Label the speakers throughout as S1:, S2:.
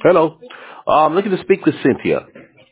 S1: Hello. I'm looking to speak with Cynthia.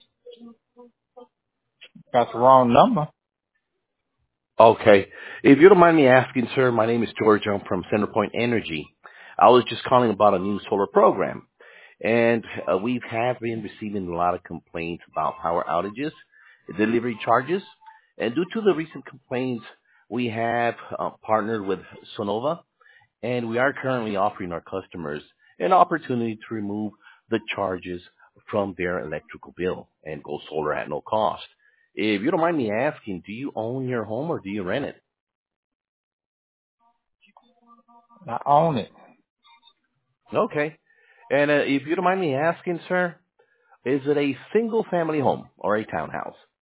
S2: Got the wrong number.
S1: Okay. If you don't mind me asking, sir, my name is George. I'm from Centerpoint Energy. I was just calling about a new solar program. And we have been receiving a lot of complaints about power outages, delivery charges. And due to the recent complaints, we have partnered with Sonova, and we are currently offering our customers an opportunity to remove the charges from their electrical bill and go solar at no cost. If you don't mind me asking, do you own your home or do you rent it?
S2: I own it.
S1: Okay. And if you don't mind me asking, sir, is it a single family home or a townhouse?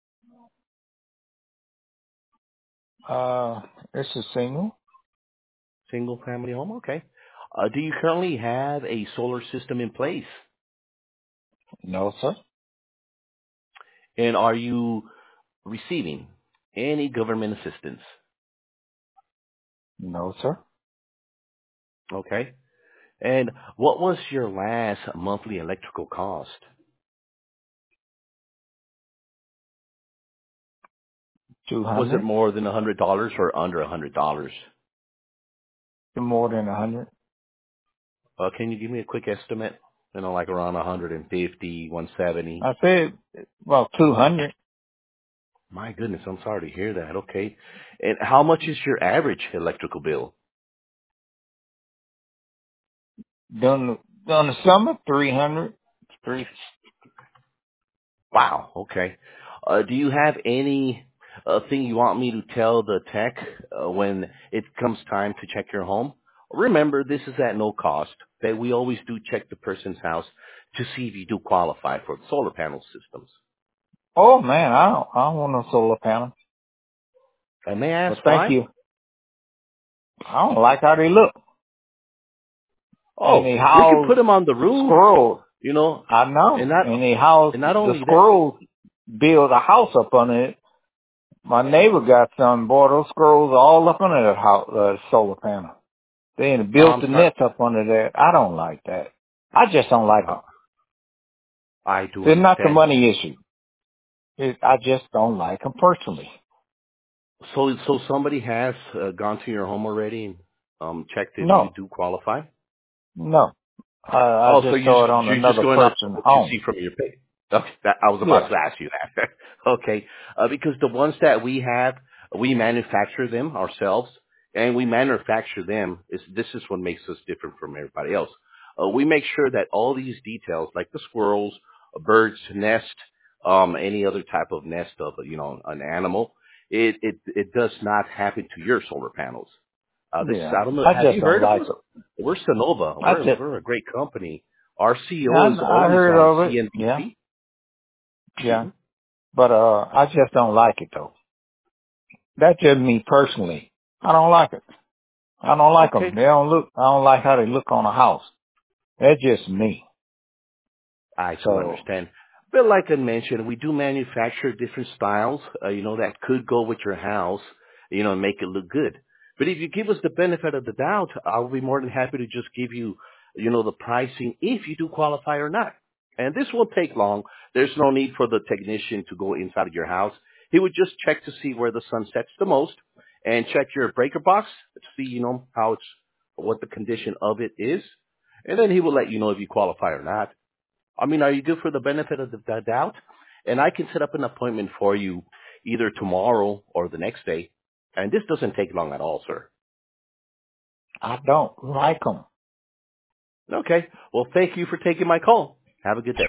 S2: It's a single.
S1: Single family home, okay. Do you currently have a solar system in place?
S2: No, sir.
S1: And are you receiving any government assistance?
S2: No, sir.
S1: Okay. And what was your last monthly electrical cost?
S2: 200.
S1: Was it more than $100 or under $100?
S2: More than 100.
S1: Can you give me a quick estimate? Like around 150, 170.
S2: I said, well, 200.
S1: My goodness, I'm sorry to hear that. Okay. And how much is your average electrical bill?
S2: During the summer, 300. Three.
S1: Wow. Okay. Do you have any thing you want me to tell the tech when it comes time to check your home? Remember, this is at no cost. That we always do check the person's house to see if you do qualify for the solar panel systems.
S2: Oh man, I don't want no solar panel.
S1: And may I
S2: But
S1: ask
S2: thank
S1: why?
S2: you. I don't like how they look. And
S1: Oh,
S2: they
S1: we can
S2: house
S1: put them on the roof,
S2: squirrels.
S1: and
S2: I know.
S1: not
S2: And they house
S1: and not
S2: the
S1: only that.
S2: squirrels build a house up on it. My neighbor got some, boy, those squirrels are all up under that house, solar panel. They ain't
S1: Oh,
S2: built
S1: I'm
S2: the
S1: sorry.
S2: nest up under that. I don't like that. I just don't like
S1: Uh,
S2: them.
S1: I do
S2: It's not the
S1: understand.
S2: money issue. I just don't like them personally.
S1: So somebody has gone to your home already and checked if you
S2: No,
S1: do qualify.
S2: no. I
S1: Oh, so
S2: just saw it on
S1: you're just
S2: another
S1: going off
S2: person's
S1: what you
S2: home.
S1: see from your page. Okay, I was about
S2: Yeah.
S1: to ask you that. Okay, because the ones that we have, we manufacture them ourselves, and we manufacture them. This is what makes us different from everybody else. We make sure that all these details, like the squirrels, a bird's nest, any other type of nest of an animal, it does not happen to your solar panels. This is,
S2: Yeah.
S1: I don't know.
S2: I
S1: Have
S2: just
S1: you
S2: don't
S1: heard of
S2: like
S1: us?
S2: them.
S1: We're Sonova.
S2: I just,
S1: We're a great company. Our
S2: I,
S1: CEO is
S2: I
S1: always
S2: heard
S1: on
S2: of it. Yeah.
S1: CNBC.
S2: Yeah.
S1: Hmm.
S2: But, I just don't like it though. That's just me personally. I don't like it. I don't like them.
S1: Okay,
S2: I don't like how they look on a house. That's just me.
S1: I do
S2: So,
S1: understand. But like I mentioned, we do manufacture different styles, that could go with your house, and make it look good. But if you give us the benefit of the doubt, I'll be more than happy to just give you, the pricing if you do qualify or not. And this won't take long. There's no need for the technician to go inside of your house. He would just check to see where the sun sets the most and check your breaker box to see, what the condition of it is. And then he will let you know if you qualify or not. I mean, are you good for the benefit of the doubt? And I can set up an appointment for you either tomorrow or the next day. And this doesn't take long at all, sir.
S2: I don't like them.
S1: Okay. Well, thank you for taking my call. Have a good day.